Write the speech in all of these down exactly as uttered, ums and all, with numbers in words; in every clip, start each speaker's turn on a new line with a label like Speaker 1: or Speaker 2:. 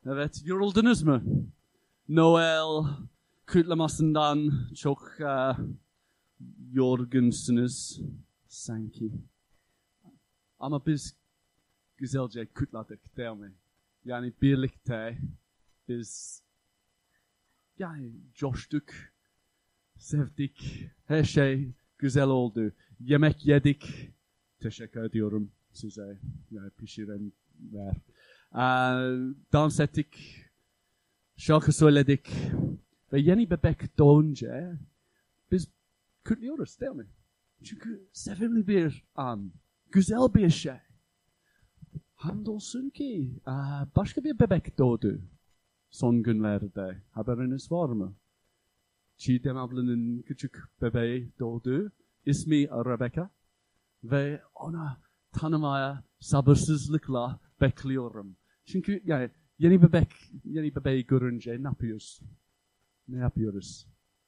Speaker 1: Evet, yoruldunuz mu? Noel kutlamasından çok uh, yorgunsunuz sanki. Ama biz güzelce kutladık değil mi? Yani birlikte biz yani coştuk, sevdik, her şey güzel oldu. Yemek yedik, teşekkür ediyorum size, yani pişirenler. Uh, dans ettik, şarkı söyledik ve yeni bebek doğunca biz kutluyoruz değil mi? Çünkü sevimli bir an, güzel bir şey. Hamdolsun ki uh, başka bir bebek doğdu son günlerde. Haberiniz var mı? Çiğdem ablanın küçük bebeği doğdu. İsmi Rebecca. Ve ona tanımaya sabırsızlıkla bekliyorum. Çünkü yani yeni bebek, yeni bebeği görünce ne yapıyoruz? Ne yapıyoruz?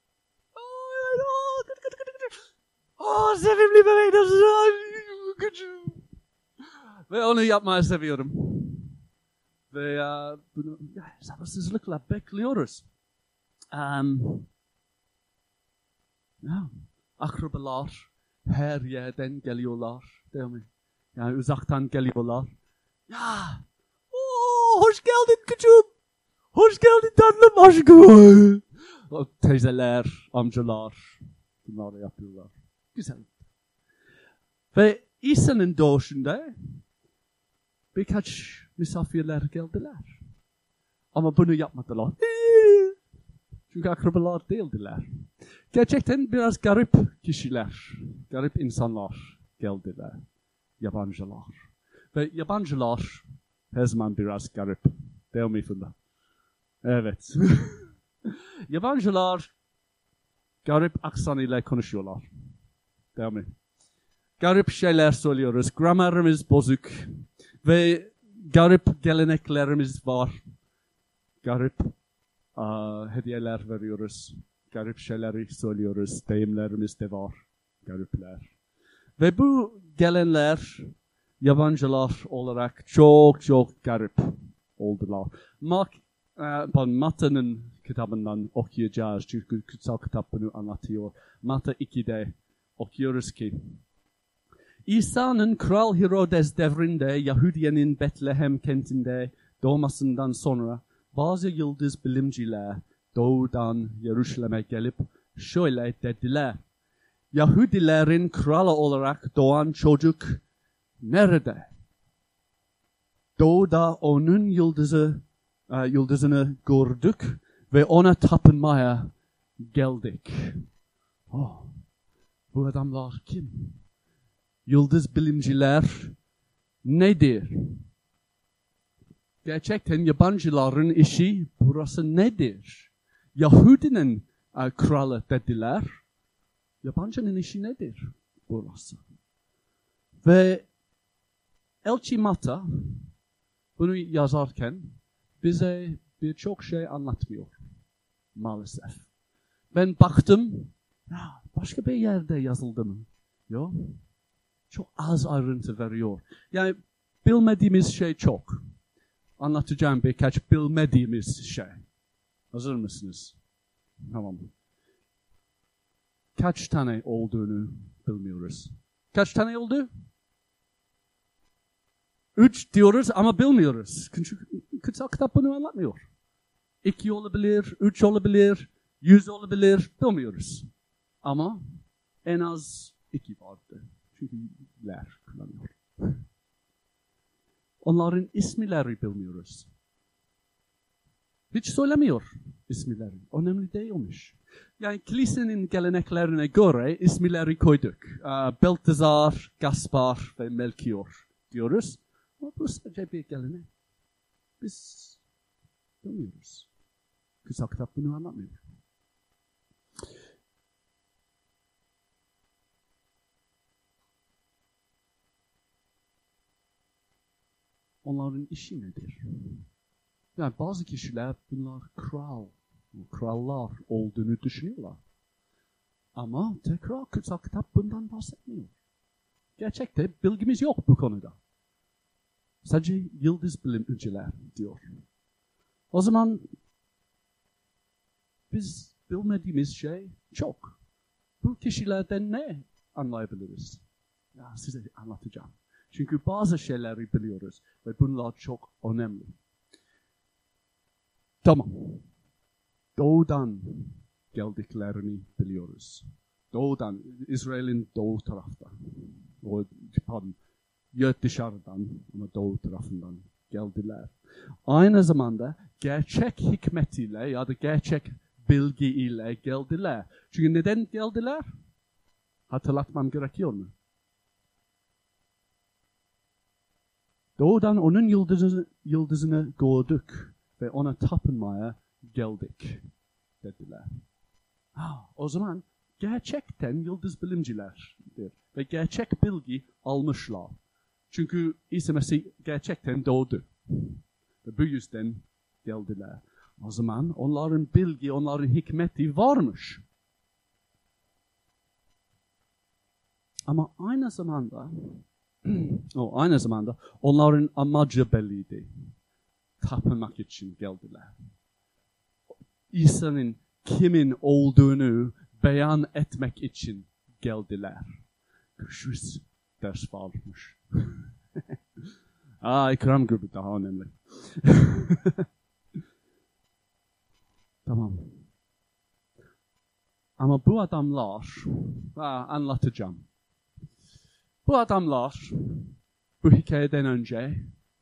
Speaker 1: Oh, sevimli bebeği nasıl? Ve onu yapmayı seviyorum. Ve uh, bunu ya, sabırsızlıkla bekliyoruz. Um, ya, akrabalar her yerden geliyorlar, değil mi? Yani uzaktan geliyorlar. Ya, oo, hoş geldin küçüğüm. Hoş geldin tatlım aşkım. O teyzeler, amcalar bunları yapıyorlar. Güzel. Ve İsa'nın doğuşunda birkaç misafirler geldiler. Ama bunu yapmadılar. Çünkü akrabalar değildiler. Gerçekten biraz garip kişiler, garip insanlar geldiler. Yabancılar. Ve yabancılar her zaman biraz garip. Değil mi Funda? Evet. Yabancılar garip aksan ile konuşuyorlar. Değil mi? Garip şeyler söylüyoruz. Gramerimiz bozuk. Ve garip geleneklerimiz var. Garip uh, hediyeler veriyoruz. Garip şeyleri söylüyoruz. Deyimlerimiz de var. Garipler. Ve bu gelenler yabancılar olarak çok çok garip oldular. Mark, uh, Matta'nın kitabından okuyacağız. Çünkü kutsal kitap bunu anlatıyor. Matta iki'de okuyoruz ki İsa'nın Kral Herodes devrinde Yahudiye'nin Betlehem kentinde doğmasından sonra bazı yıldız bilimciler doğudan Yeruşalim'e gelip şöyle dediler. Yahudilerin kralı olarak doğan çocuk nerede? Doğuda onun yıldızı, uh, yıldızını gördük ve ona tapınmaya geldik. Oh, bu adamlar kim? Yıldız bilimciler nedir? Gerçekten yabancıların işi burası nedir? Yahudinin uh, kralı dediler. Yabancının işi nedir burası? Ve Elçi Matta bunu yazarken bize birçok şey anlatmıyor maalesef. Ben baktım, ya başka bir yerde yazıldı mı? Yok. Çok az ayrıntı veriyor. Yani bilmediğimiz şey çok. Anlatacağım birkaç bilmediğimiz şey. Hazır mısınız? Tamam. Kaç tane olduğunu bilmiyoruz. Kaç tane oldu? Üç diyoruz ama bilmiyoruz. Çünkü kutsal kitap bunu anlatmıyor. İki olabilir, üç olabilir, yüz olabilir, bilmiyoruz. Ama en az iki vardı. Çünkü ler kullanıyor. Onların isimleri bilmiyoruz. Hiç söylemiyor isimleri. Önemli değilmiş. Yani kilisenin geleneklerine göre isimleri koyduk. Uh, Beltezar, Gaspar ve Melchior diyoruz. Ama bu sadece bir gelenek. Biz bilmiyoruz. Kutsal kitap bunu anlatmıyor. Onların işi nedir? Yani bazı kişiler bunlar kral, krallar olduğunu düşünüyorlar. Ama tekrar kutsal kitap bundan bahsetmiyor. Gerçekte bilgimiz yok bu konuda. Sadece yıldız bilimciler diyor. O zaman biz bilmediğimiz şey çok. Bu kişilerden ne anlayabiliriz? Ya size anlatacağım. Çünkü bazı şeyleri biliyoruz ve bunlar çok önemli. Tamam. Doğudan geldiklerini biliyoruz. Doğudan, İsrail'in doğu tarafta. O, pardon, ya dışarıdan ama doğu tarafından geldiler. Aynı zamanda gerçek hikmetiyle ya da gerçek bilgiyle geldiler. Çünkü neden geldiler? Hatırlatmam gerekiyor mu? Doğudan onun yıldızını, yıldızını gördük ve ona tapınmaya geldik dediler. Ha, o zaman gerçekten yıldız bilimcilerdir ve gerçek bilgi almışlar. Çünkü İsa Mesih gerçekten doğdu. Ve bu yüzden geldiler. O zaman onların bilgi, onların hikmeti varmış. Ama aynı zamanda o aynı zamanda onların amacı belliydi. Tapınmak için geldiler. İsa'nın kimin olduğunu beyan etmek için geldiler. Görüşürüz. Ders varmış. Aa, ikram grubu daha önemli. Tamam. Ama bu adamlar, aa, anlatacağım. Bu adamlar bu hikayeden önce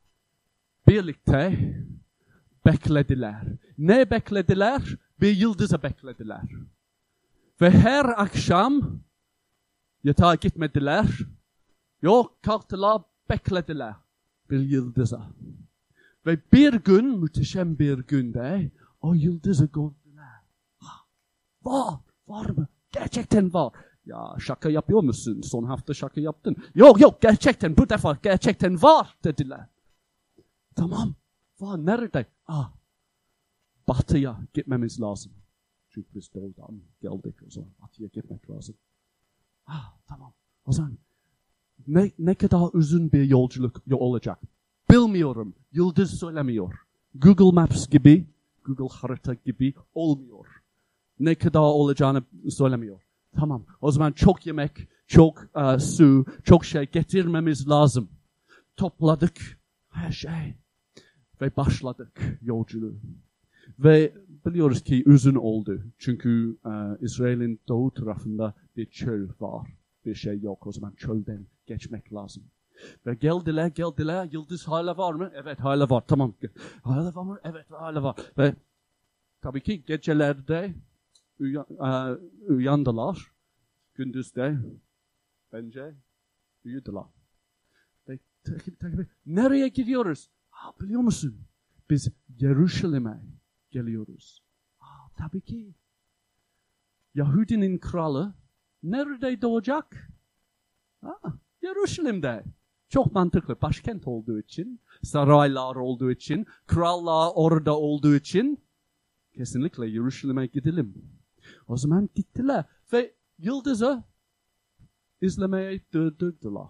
Speaker 1: birlikte beklediler. Ne beklediler? Bir yıldızı beklediler. Ve her akşam yatağa gitmediler. Yok, kalktılar, beklediler bir yıldıza. Ve bir gün, muhteşem bir günde o yıldızı gördüler. Var, var mı? Gerçekten var. Ya şaka yapıyor musun? Son hafta şaka yaptın. Yok yok, gerçekten bu defa gerçekten var dediler. Tamam, var. Nerede? Ah, batıya gitmemiz lazım. Çünkü biz doğudan geldik, o zaman batıya gitmek lazım. Ah, tamam. O zaman ne, ne kadar uzun bir yolculuk olacak? Bilmiyorum. Yıldız söylemiyor. Google Maps gibi, Google harita gibi olmuyor. Ne kadar olacağını söylemiyor. Tamam. O zaman çok yemek, çok uh, su, çok şey getirmemiz lazım. Topladık her şey ve başladık yolculuğu. Ve biliyoruz ki uzun oldu. Çünkü uh, İsrail'in doğu tarafında bir çöl var. Bir şey yok. O zaman çölden geçmek lazım. Ve geldiler, geldiler. Yıldız hala var mı? Evet, hala var. Tamam. Hala var mı? Evet, hala var. Ve tabii ki gecelerde uyan, uh, uyandılar. Gündüzde bence uyudular. Ve takip, takip, nereye gidiyoruz? Ha, biliyor musun? Biz Yeruşalim'e geliyoruz. Ha, tabii ki. Yahudinin kralı nerede doğacak? Ha, Yeruşalim'de. Çok mantıklı. Başkent olduğu için, saraylar olduğu için, krallar orada olduğu için kesinlikle Yeruşalim'e gidelim. O zaman gittiler ve yıldızı izlemeye durdurdular.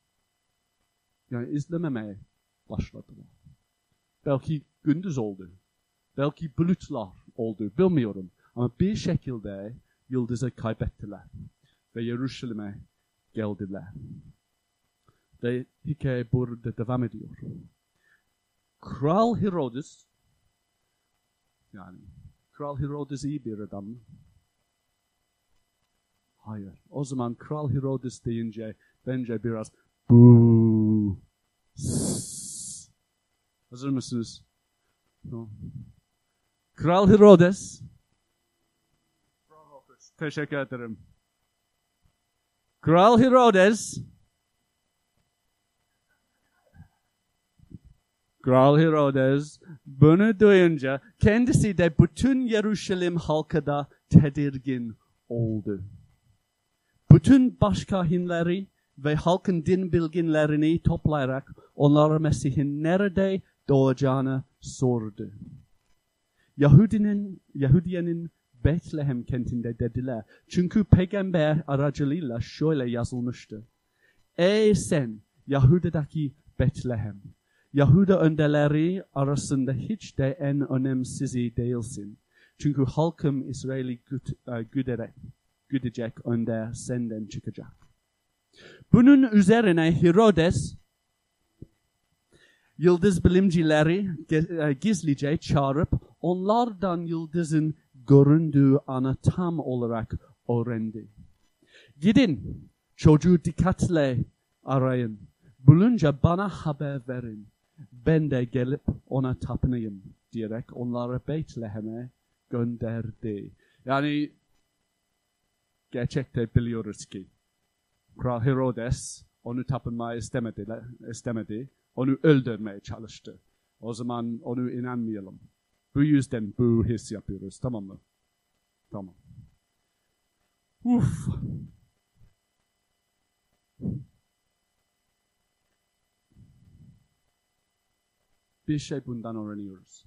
Speaker 1: Yani izlememeye başladılar. Belki gündüz oldu. Belki bulutlar oldu. Bilmiyorum. Ama bir şekilde yıldızı kaybettiler. Ve Yeruşalim'e geldiler. Ve hikaye burada devam ediyor. Kral Herodes, yani Kral Herodes iyi bir adam mı? Hayır. O zaman Kral Herodes deyince bence biraz buuu. Hazır mısınız? No. Kral Herodes. Teşekkür ederim. Kral Herodes. Kral Herodes bunu duyunca kendisi de bütün Yeruşalim halkı da tedirgin oldu. Bütün başkahinleri ve halkın din bilginlerini toplayarak onlara Mesih'in nerede doğacağını sordu. Yahudinin, Yahudiye'nin Bethlehem kentinde dediler. Çünkü peygamber aracılığıyla şöyle yazılmıştı. Ey sen Yahudi'deki Bethlehem, Yahuda önderleri arasında hiç de en önemsizi değilsin. Çünkü halkım İsrail'i güt, e, güderek, güdecek önder senden çıkacak. Bunun üzerine Herodes yıldız bilimcileri gizlice çağırıp onlardan yıldızın göründüğü anı tam olarak öğrendi. Gidin, çocuğu dikkatle arayın. Bulunca bana haber verin. Ben de gelip ona tapınayım diyerek onları Betlehem'e gönderdi. Yani gerçekten biliyoruz ki Kral Herodes onu tapınmaya istemedi, istemedi. Onu öldürmeye çalıştı. O zaman onu inanmayalım. Bu yüzden bu his yapıyoruz. Tamam mı? Tamam. Uf. Bir şey bundan öğreniyoruz.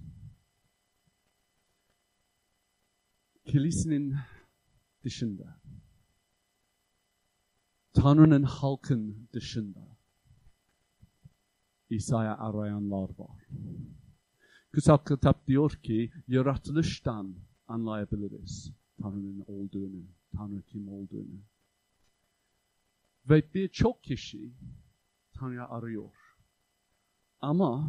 Speaker 1: Kilisenin dışında, Tanrı'nın halkın dışında İsa'yı arayanlar var. Kutsal kitap diyor ki yaratılıştan anlayabiliriz Tanrı'nın olduğunu, Tanrı kim olduğunu. Ve birçok kişi Tanrı'yı arıyor. Ama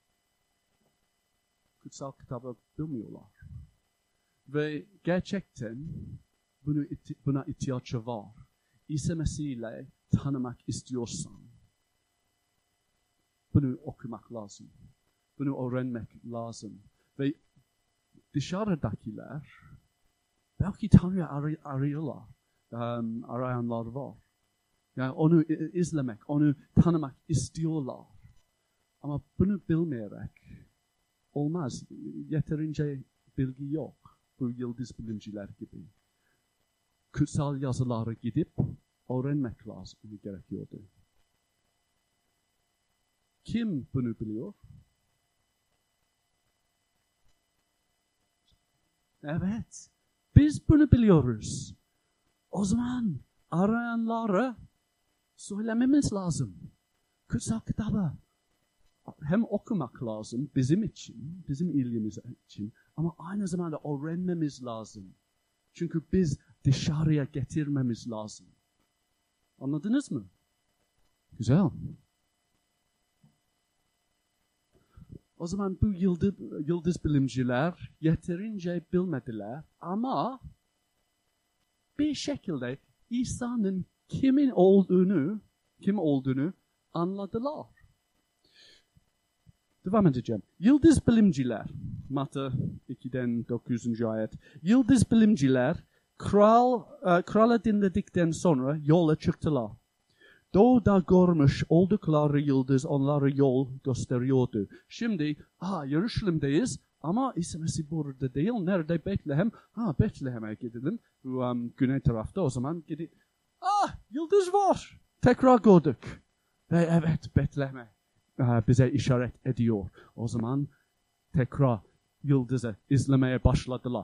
Speaker 1: kutsal kitabı bilmiyorlar. Ve gerçekten bunu, buna ihtiyaçı var. İsa Mesih ile tanımak istiyorsan bunu okumak lazım. Bunu öğrenmek lazım. Ve dışarıdakiler belki Tanrı'yı ar- arıyorlar. Um, arayanlar var. Yani onu izlemek, onu tanımak istiyorlar. Ama bunu bilmeyerek olmaz. Yeterince bilgi yok. Bu yıldız bilimciler gibi. Kutsal yazıları gidip öğrenmek lazım gerekiyordu. Kim bunu biliyor? Evet. Biz bunu biliyoruz. O zaman arayanlara söylememiz lazım. Kutsal kitabı hem okumak lazım bizim için, bizim ilgimiz için ama aynı zamanda öğrenmemiz lazım. Çünkü biz dışarıya getirmemiz lazım. Anladınız mı? Güzel. O zaman bu yıldız, yıldız bilimciler yeterince bilmediler ama bir şekilde İsa'nın kimin olduğunu, kim olduğunu anladılar. Devam edeceğim. Yıldız bilimciler, Matta iki'den dokuzuncu ayet. Yıldız bilimciler kral, uh, kralı dinledikten sonra yola çıktılar. Doğuda görmüş oldukları yıldız onlara yol gösteriyordu. Şimdi, ha Yeruşalim'deyiz ama İsa Mesih burada değil. Nerede? Betlehem. Ha Betlehem'e gidelim. Bu um, güney tarafta o zaman gidelim. Ah yıldız var. Tekrar gördük. Ve evet Betlehem'e uh, bize işaret ediyor. O zaman tekrar yıldızı izlemeye başladılar.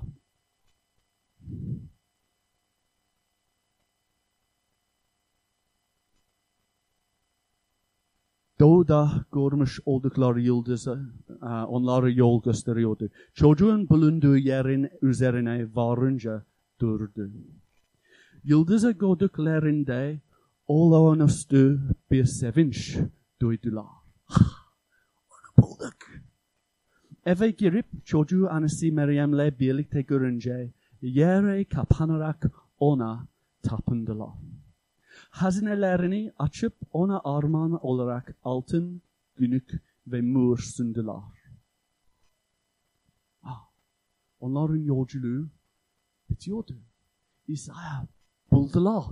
Speaker 1: Doğuda görmüş oldukları yıldızı onlara yol gösteriyordu. Çocuğun bulunduğu yerin üzerine varınca durdu. Yıldızı gördüklerinde olağanüstü bir sevinç duydular. Onu bulduk. Eve girip çocuğu annesi Meryem'le birlikte görünce yere kapanarak ona tapındılar. Hazinelerini açıp ona armağan olarak altın, gümüş ve mür sundular. Ah, onların yolculuğu bitiyordu. İsa'yı buldular.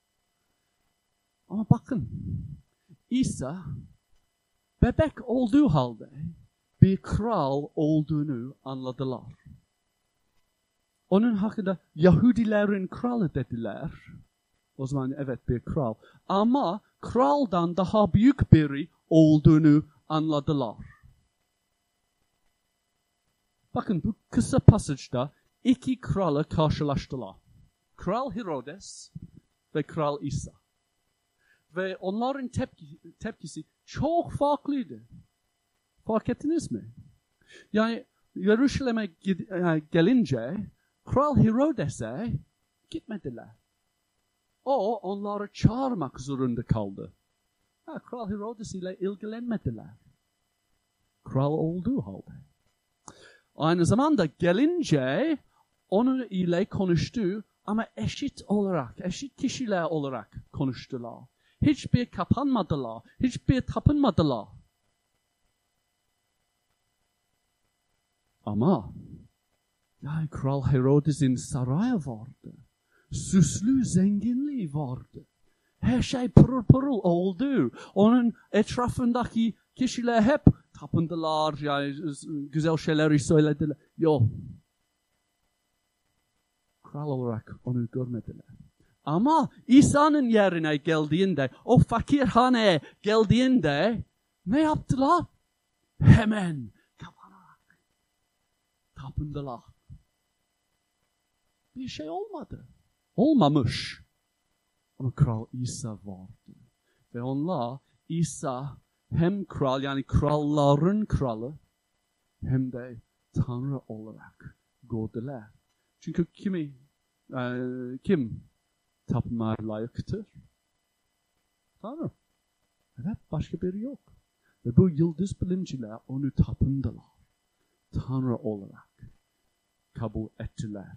Speaker 1: Ama bakın, İsa bebek olduğu halde bir kral olduğunu anladılar. Onun hakkında Yahudilerin kralı dediler. O zaman evet bir kral. Ama kraldan daha büyük biri olduğunu anladılar. Bakın bu kısa pasajda iki kralı karşılaştılar. Kral Herodes ve Kral İsa. Ve onların tepki, tepkisi çok farklıydı. Fark ettiniz mi? Yani Yeruşalim'e gelince Kral Herodes'e gitmediler. O onları çağırmak zorunda kaldı. Ha, Kral Herodes ile ilgilenmediler. Kral olduğu halde. Aynı zamanda gelince onun ile konuştu ama eşit olarak, eşit kişiler olarak konuştular. Hiçbir kapanmadılar, hiçbir tapınmadılar. Ama yani Kral Herodes'in sarayı vardı. Süslü zenginliği vardı. Her şey pırıl pırıl oldu. Onun etrafındaki kişiler hep tapındılar, yani güzel şeyleri söylediler. Yok. Kral olarak onu görmediler. Ama İsa'nın yerine geldiğinde, o fakirhaneye geldiğinde ne yaptılar? Hemen kapanarak tapındılar. Bir şey olmadı. Olmamış. Ama Kral İsa vardı. Ve onlar İsa hem kral, yani kralların kralı, hem de Tanrı olarak gördüler. Çünkü kimi, e, kim tapmaya layıktır? Tanrı. Evet, başka biri yok. Ve bu yıldız bilimciler onu tapındılar. Tanrı olarak kabul ettiler.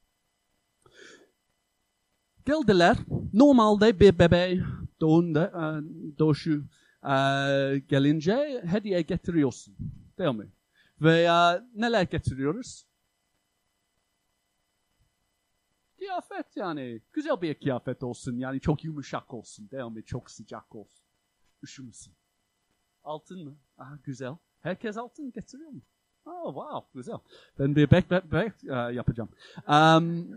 Speaker 1: Geldiler. Normalde bir bebeği doğunda, doğuşu gelince hediye getiriyorsun. Değil mi? Ve neler getiriyoruz? Kıyafet yani. Güzel bir kıyafet olsun. Yani çok yumuşak olsun. Değil mi? Çok sıcak olsun. Üşümüsün. Altın mı? Aha, güzel. Herkes altın getiriyor mu? Oh wow. Güzel. Ben bir bebek bebek, bebek uh, yapacağım. Um,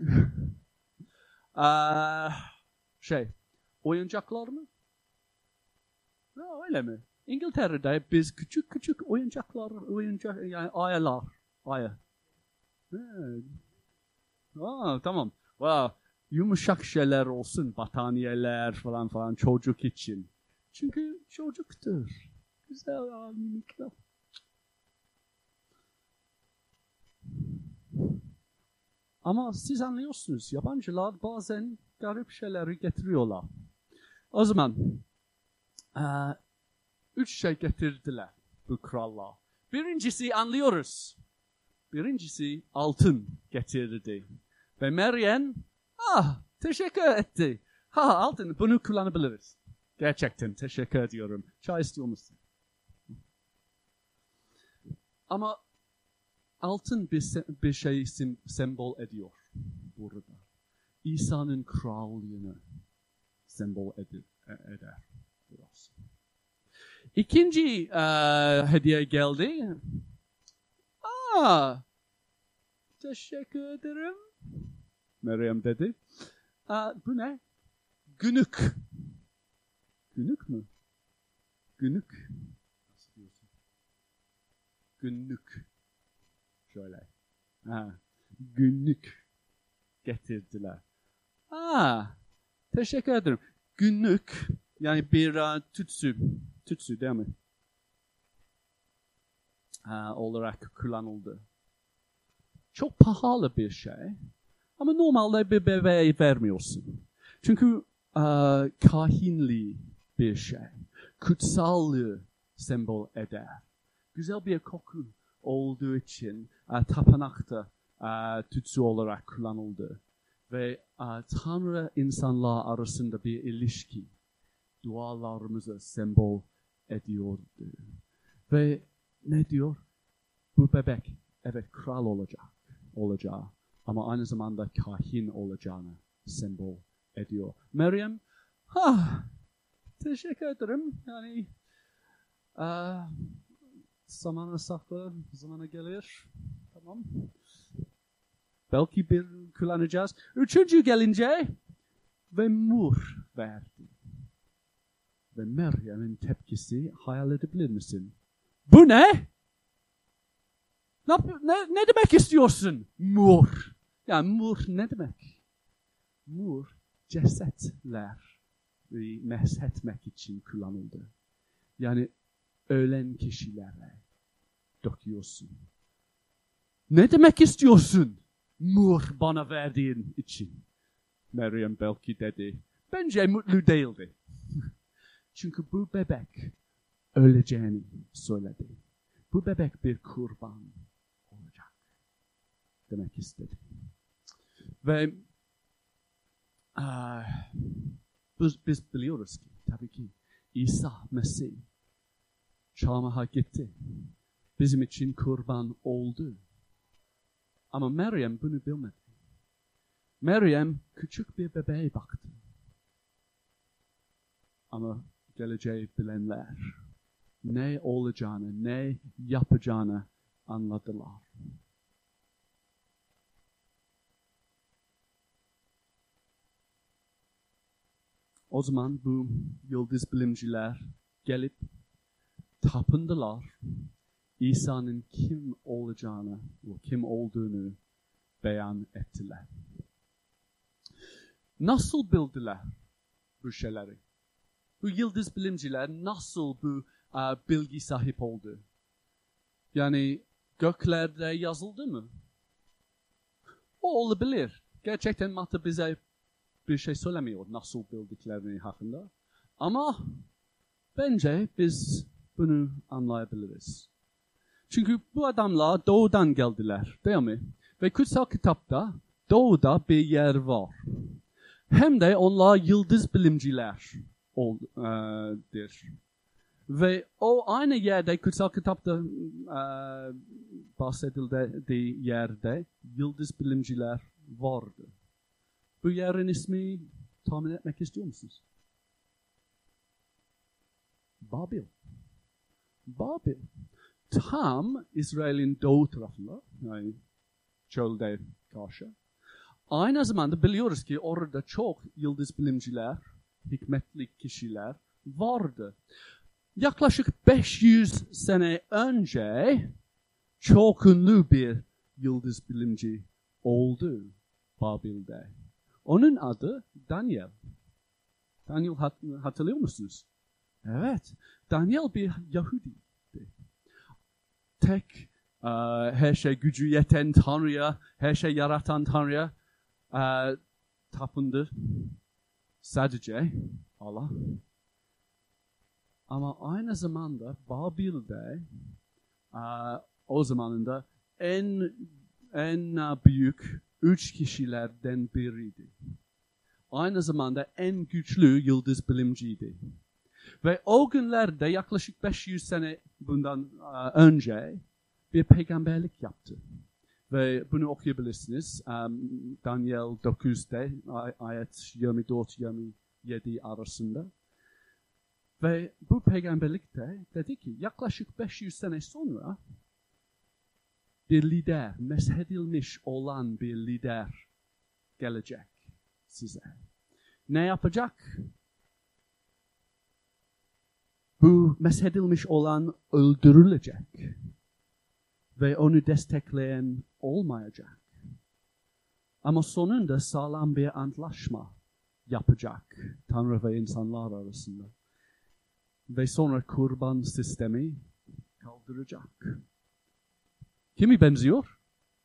Speaker 1: uh, şey. Oyuncaklar mı? Ya, öyle mi? İngiltere'de biz küçük küçük oyuncaklar, oyuncak yani ayalar, aya. Evet. Aa, tamam. Wow. Yumuşak şeyler olsun, battaniyeler falan falan çocuk için. Çünkü çocuktur. Güzel ya, minikler. Ama siz anlıyorsunuz, yabancılar bazen garip şeyleri getiriyorlar. O zaman uh, üç şey getirdiler bu krallar. Birincisi anlıyoruz. Birincisi altın getirdi. Ve Meryem, ah teşekkür etti. Ha altın, bunu kullanabiliriz. Gerçekten teşekkür ediyorum. Çay istiyor musun? Ama altın bir, bir şey sim, sembol ediyor burada. İsa'nın krallığını sembol eder. eder biraz. İkinci uh, hediye geldi. Aa, teşekkür ederim. Meryem dedi. Aa, bu ne? Günlük. Günlük mü? Günlük. Nasıl diyorsun? Günlük. Şöyle. Ha, günlük getirdiler. Aa, teşekkür ederim. Günlük, yani bir uh, tütsü, tütsü değil mi? Uh, olarak kullanıldı. Çok pahalı bir şey. Ama normalde bir bebeğe vermiyorsun. Çünkü uh, kahinli bir şey. Kutsallığı sembol eder. Güzel bir koku olduğu için uh, tapınakta uh, tütsü olarak kullanıldı. Ve uh, Tanrı insanlar arasında bir ilişki, dualarımızı sembol ediyordu. Ve ne diyor? Bu bebek evet kral olacak, olacağı ama aynı zamanda kahin olacağını sembol ediyor. Meryem, ha, teşekkür ederim. Yani uh, zamana saklı, zamana gelir. Tamam. Belki bir kullanacağız. Üçüncü gelince ve mur verdi. Ve Meryem'in tepkisi hayal edebilir misin? Bu ne? Ne, ne, ne demek istiyorsun? Mur. Yani mur ne demek? Mur cesetler meshetmek için kullanıldı. Yani ölen kişilere döküyorsun. Ne demek istiyorsun? Mur bana verdiğin için. Meryem belki dedi. Bence mutlu değildi. Çünkü bu bebek öleceğini söyledi. Bu bebek bir kurban olacak demek istedi. Ve uh, biz, biz biliyoruz ki tabii ki İsa Mesih çarmıha gitti. Bizim için kurban oldu. Ama Meryem bunu bilmedi. Meryem küçük bir bebeğe baktı. Ama geleceği bilenler ne olacağını, ne yapacağını anladılar. O zaman bu yıldız bilimciler gelip tapındılar. İsa'nın kim olacağını, kim olduğunu beyan ettiler. Nasıl bildiler bu şeyleri? Bu yıldız bilimciler nasıl bu uh, bilgi sahip oldu? Yani göklerde yazıldı mı? O olabilir. Gerçekten Mata bize bir şey söylemiyor nasıl bildiklerini hakkında. Ama bence biz bunu anlayabiliriz. Çünkü bu adamlar doğudan geldiler, değil mi? Ve kutsal kitapta doğuda bir yer var. Hem de onlar yıldız bilimciler oldur. Ve o aynı yerde kutsal kitapta e, bahsedildiği yerde yıldız bilimciler vardı. Bu yerin ismi tahmin etmek istiyor musunuz? Babil. Babil. Tam İsrail'in doğu tarafında, yani çölde karşı. Aynı zamanda biliyoruz ki orada çok yıldız bilimciler, hikmetli kişiler vardı. Yaklaşık beş yüz sene önce çok ünlü bir yıldız bilimci oldu Babil'de. Onun adı Daniel. Daniel hat, hatırlıyor musunuz? Evet. Daniel bir Yahudiydi. Tek uh, her şey gücü yeten Tanrı'ya, her şey yaratan Tanrı'ya uh, tapındı. Sadece Allah. Ama aynı zamanda Babil'de uh, o zamanında en en uh, büyük üç kişilerden biriydi. Aynı zamanda en güçlü yıldız bilimciydi. Ve o günlerde yaklaşık beş yüz sene bundan uh, önce bir peygamberlik yaptı. Ve bunu okuyabilirsiniz. Um, Daniel dokuzda ayet yirmi dört yirmi yedi arasında. Ve bu peygamberlikte dedi ki yaklaşık beş yüz sene sonra bir lider, meshedilmiş olan bir lider gelecek size. Ne yapacak? Bu meshedilmiş olan öldürülecek. Ve onu destekleyen olmayacak. Ama sonunda sağlam bir antlaşma yapacak Tanrı ve insanlar arasında. Ve sonra kurban sistemi kaldıracak. Kimi benziyor?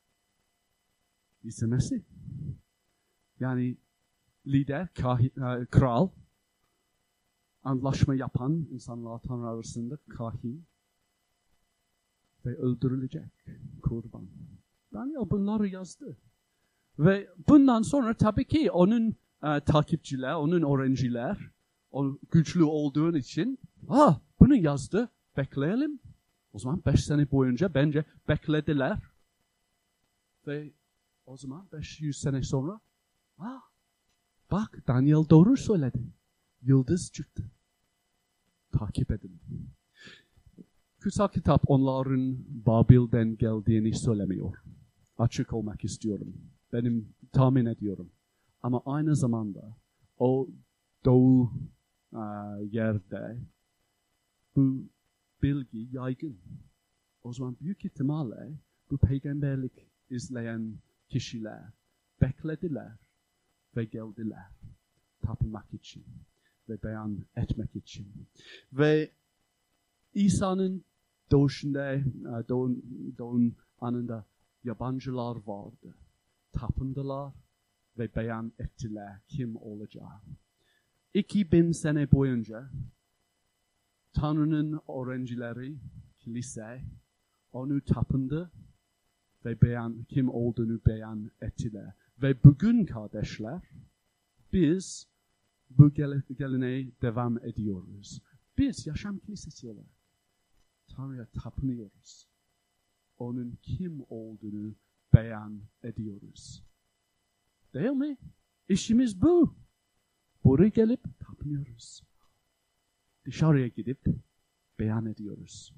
Speaker 1: İsa Mesih. Yani lider, kahi, kral, antlaşma yapan insanlar Tanrı arasında kahin ve öldürülecek kurban. Daniel bunları yazdı. Ve bundan sonra tabii ki onun e, takipçiler, onun öğrenciler, o güçlü olduğun için, ah bunu yazdı, bekleyelim. O zaman beş sene boyunca bence beklediler. Ve o zaman beş yüz sene sonra, ah bak Daniel doğru söyledi. Yıldız çıktı. Takip edin. Kutsal kitap onların Babil'den geldiğini söylemiyor. Açık olmak istiyorum. Benim tahmin ediyorum. Ama aynı zamanda o doğu uh, yerde bu bilgi yaygın. O zaman büyük ihtimalle bu peygamberlik izleyen kişiler beklediler ve geldiler tapınmak için ve beyan etmek için. Ve İsa'nın döşünde, doğun, doğun anında yabancılar vardı. Tapındılar ve beyan ettiler kim olacağı. iki bin sene boyunca Tanrı'nın öğrencileri, kilise, onu tapındı ve beyan, kim olduğunu beyan ettiler. Ve bugün kardeşler, biz bu geleneğe devam ediyoruz. Biz yaşam kilisesi olarak Tanrı'ya tapınıyoruz. Onun kim olduğunu beyan ediyoruz. Değil mi? İşimiz bu. Buraya gelip tapınıyoruz. Dışarıya gidip beyan ediyoruz.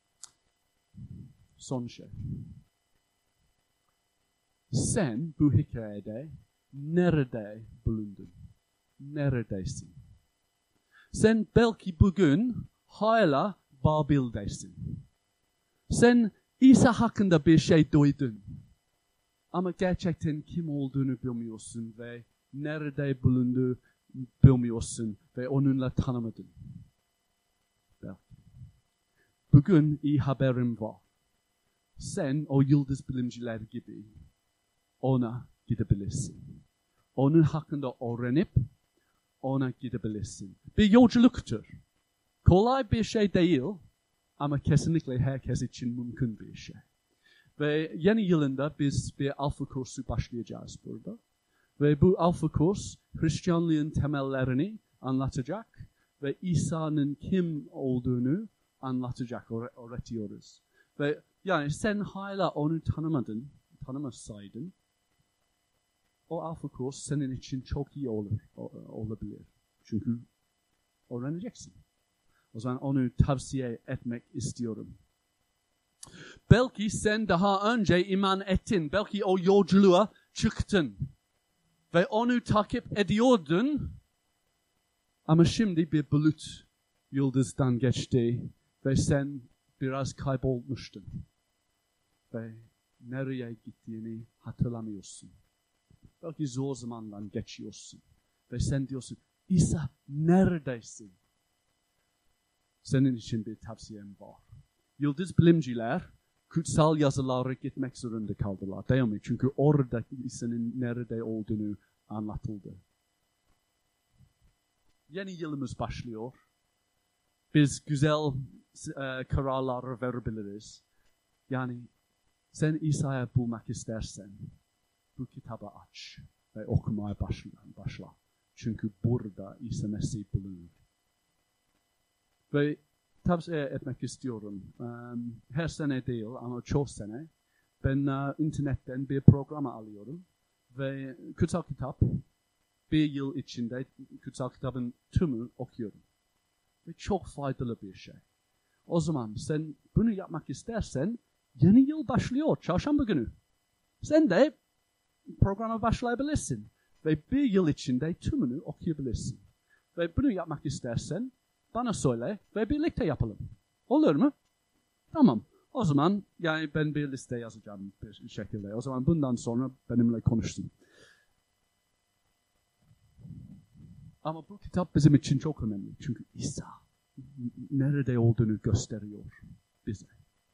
Speaker 1: Son şey. Sen bu hikayede nerede bulundun? Neredesin? Sen belki bugün hala Babil'desin. Sen İsa hakkında bir şey duydun. Ama gerçekten kim olduğunu bilmiyorsun ve nerede bulunduğunu bilmiyorsun ve onunla tanımadın. Belki. Bugün iyi haberim var. Sen o yıldız bilimciler gibi ona gidebilirsin. Onun hakkında öğrenip ona gidebilirsin. Bir yolculuktur. Kolay bir şey değil ama kesinlikle herkes için mümkün bir şey. Ve yeni yılında biz bir alfa kursu başlayacağız burada. Ve bu alfa kurs Hristiyanlığın temellerini anlatacak ve İsa'nın kim olduğunu anlatacak, öğretiyoruz. Ve yani sen hala onu tanımadın, tanımasaydın, o alfa kurs senin için çok iyi olur, olabilir. Çünkü öğreneceksin. O zaman onu tavsiye etmek istiyorum. Belki sen daha önce iman ettin, belki o yolculuğa çıktın ve onu takip ediyordun ama şimdi bir bulut yıldızdan geçti ve sen biraz kaybolmuştun ve nereye gittiğini hatırlamıyorsun. Belki zor zamandan geçiyorsun ve sen diyorsun, İsa neredesin? Senin için bir tavsiyem var. Yıldız bilimciler kutsal yazılara gitmek zorunda kaldılar, değil mi? Çünkü orada İsa'nın nerede olduğunu anlatıldı. Yeni yılımız başlıyor. Biz güzel e, kararlar verebiliriz. Yani sen İsa'yı bulmak istersen bu kitabı aç ve okumaya başla. başla. Çünkü burada İsa Mesih bulunur. Ve tavsiye etmek istiyorum. Um, her sene değil ama çok sene ben uh, internetten bir program alıyorum ve kutsal kitap bir yıl içinde kutsal kitabın tümü okuyorum. Ve çok faydalı bir şey. O zaman sen bunu yapmak istersen yeni yıl başlıyor çarşamba günü. Sen de programa başlayabilirsin ve bir yıl içinde tümünü okuyabilirsin. Ve bunu yapmak istersen bana söyle ve birlikte yapalım. Olur mu? Tamam. O zaman yani ben bir liste yazacağım bir şekilde. O zaman bundan sonra benimle konuşsun. Ama bu kitap bizim için çok önemli. Çünkü İsa nerede olduğunu gösteriyor bize.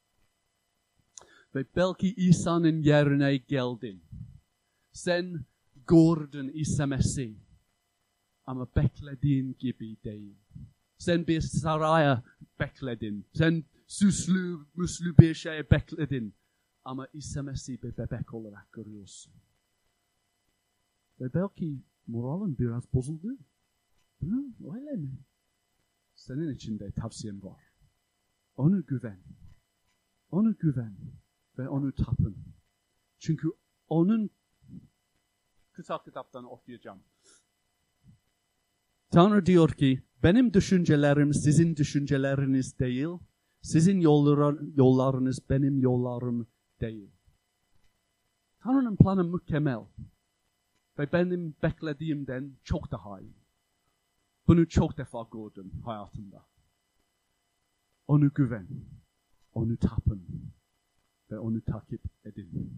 Speaker 1: Ve belki İsa'nın yerine geldin. Sen gördün İsa Mesih. Ama beklediğin gibi değil. Sen bir saraya bekledin. Sen süslü, müslü bir şey bekledin. Ama İsa Mesih bir bebek olarak görüyorsun. Ve belki moralin biraz bozuldu. Hı, öyle mi? Senin için de tavsiyem var. Onu güven. Onu güven. Ve onu tapın. Çünkü onun kutsal kitaptan okuyacağım. Tanrı diyor ki, benim düşüncelerim sizin düşünceleriniz değil, sizin yollarınız benim yollarım değil. Tanrı'nın planı mükemmel ve benim beklediğimden çok daha iyi. Bunu çok defa gördüm hayatımda. Onu güven, onu tapın ve onu takip edin.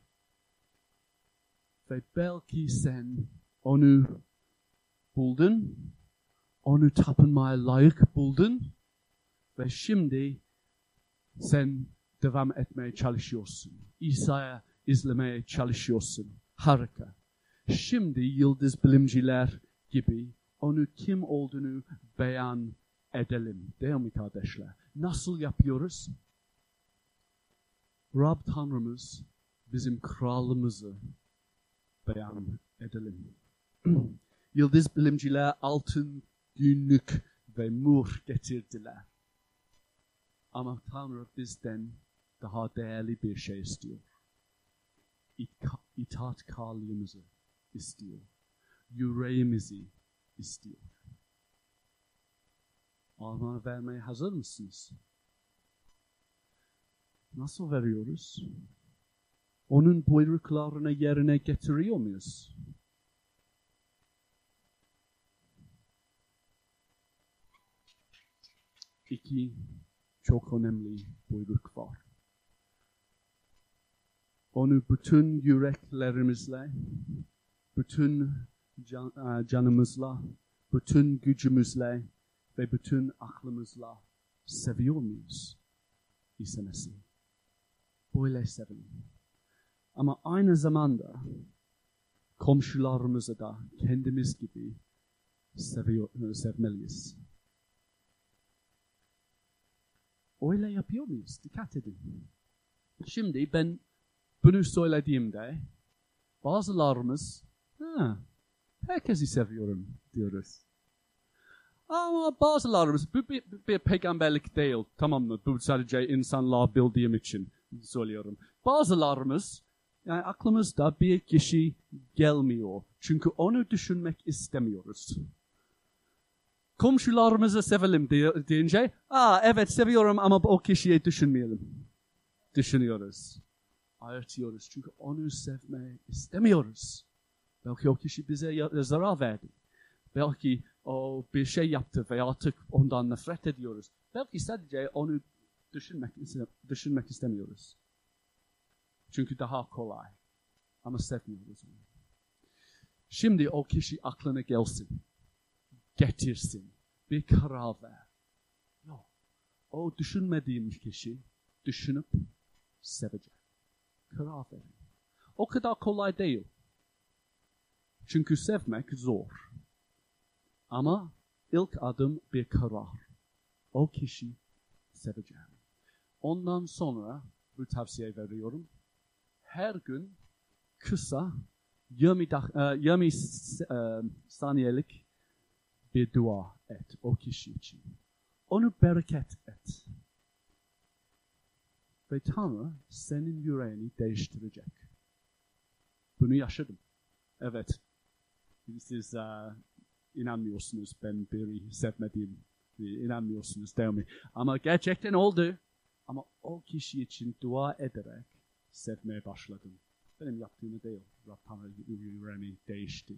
Speaker 1: Ve belki sen onu buldun, onu tapınmaya layık buldun ve şimdi Sen devam etmeye çalışıyorsun. İsa'ya izlemeye çalışıyorsun. Harika. Şimdi yıldız bilimciler gibi onu kim olduğunu beyan edelim. Değil mi kardeşler? Nasıl yapıyoruz? Rab Tanrımız bizim kralımızı beyan edelim. Yıldız bilimciler altın günlük ve mur getirdiler. Ama Tanrı bizden daha değerli bir şey istiyor. İta- İtaatkarlığımızı istiyor. Yüreğimizi istiyor. Ona vermeye hazır mısınız? Nasıl veriyoruz? Onun buyruklarını yerine getiriyor muyuz? İki çok önemli buyruk var. Onu bütün yüreklerimizle, bütün can, canımızla, bütün gücümüzle ve bütün aklımızla seviyor muyuz? İsa Mesih. Böyle sevelim. Ama aynı zamanda komşularımızı da kendimiz gibi seviyor, sevmeliyiz. Öyle yapıyor muyuz? Dikkat edin. Şimdi ben bunu söylediğimde bazılarımız ha, herkesi seviyorum diyoruz. Ama bazılarımız bu bir, bir, bir peygamberlik değil. Tamam mı? Bu sadece insanlar bildiğim için söylüyorum. Bazılarımız yani aklımızda bir kişi gelmiyor. Çünkü onu düşünmek istemiyoruz. Komşularımızı sevelim deyince, aa evet seviyorum ama o kişiyi düşünmeyelim. Düşünüyoruz. Ayırtıyoruz. Çünkü onu sevmeyi istemiyoruz. Belki o kişi bize zarar verdi. Belki o bir şey yaptı ve artık ondan nefret ediyoruz. Belki sadece onu düşünmek, düşünmek istemiyoruz. Çünkü daha kolay. Ama sevmiyoruz onu. Şimdi o kişi aklına gelsin. Getirsin. Bir karar ver. Yok. O düşünmediğim kişi düşünüp sevecek. Karar verin. O kadar kolay değil. Çünkü sevmek zor. Ama ilk adım bir karar. O kişi seveceğim. Ondan sonra bu tavsiye veriyorum. Her gün kısa yirmi saniyelik bir dua et o kişi için. Onu bereket et. Ve Tanrı senin yüreğini değiştirecek. Bunu yaşadım. Evet. Siz uh, inanmıyorsunuz ben biri sevmediğim. İnanmıyorsunuz değil mi? Ama gerçekten oldu. Ama o kişi için dua ederek sevmeye başladım. Benim yaptığımı değil. Rab Tanrı yüreğimi değişti.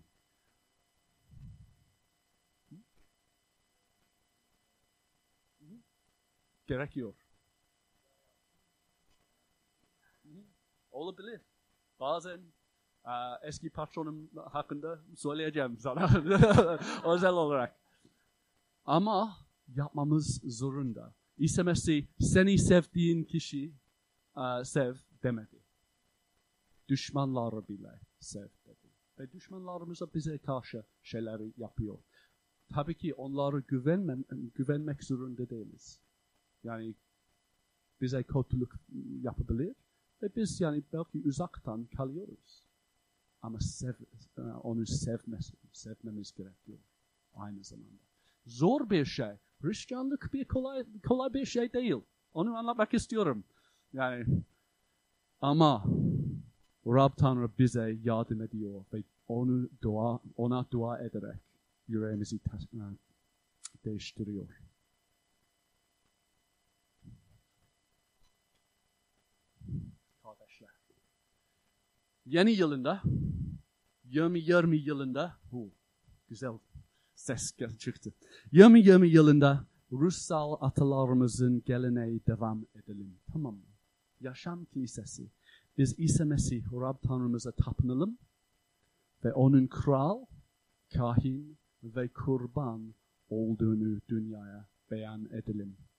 Speaker 1: Gerekiyor. Olabilir. Bazen uh, eski patronum hakkında söyleyeceğim sana özel olarak. Ama yapmamız zorunda. İsa Mesih seni sevdiğin kişi uh, sev demedi. Düşmanları bile sev dedi. Ve düşmanlarımız da bize karşı şeyler yapıyor. Tabii ki onlara güvenme, güvenmek zorunda değiliz. Yani bize kötülük yapabilir ve biz yani belki uzaktan kalıyoruz. Ama sev, onu sevmesi, sevmemiz gerekiyor aynı zamanda. Zor bir şey. Hristiyanlık bir kolay, kolay bir şey değil. Onu anlatmak istiyorum. Yani ama Rab Tanrı bize yardım ediyor ve onu dua, ona dua ederek yüreğimizi değiştiriyor. Kardeşler. Yeni yılında, yirmi yirmi yılında, bu güzel ses çıktı. yirmi yirmi yılında ruhsal atalarımızın geleneği devam edelim. Tamam mı? Yaşam Kilisesi. Biz İsa Mesih, Rab Tanrımıza tapınalım ve onun kral, kahin ve kurban olduğunu dünyaya beyan edelim.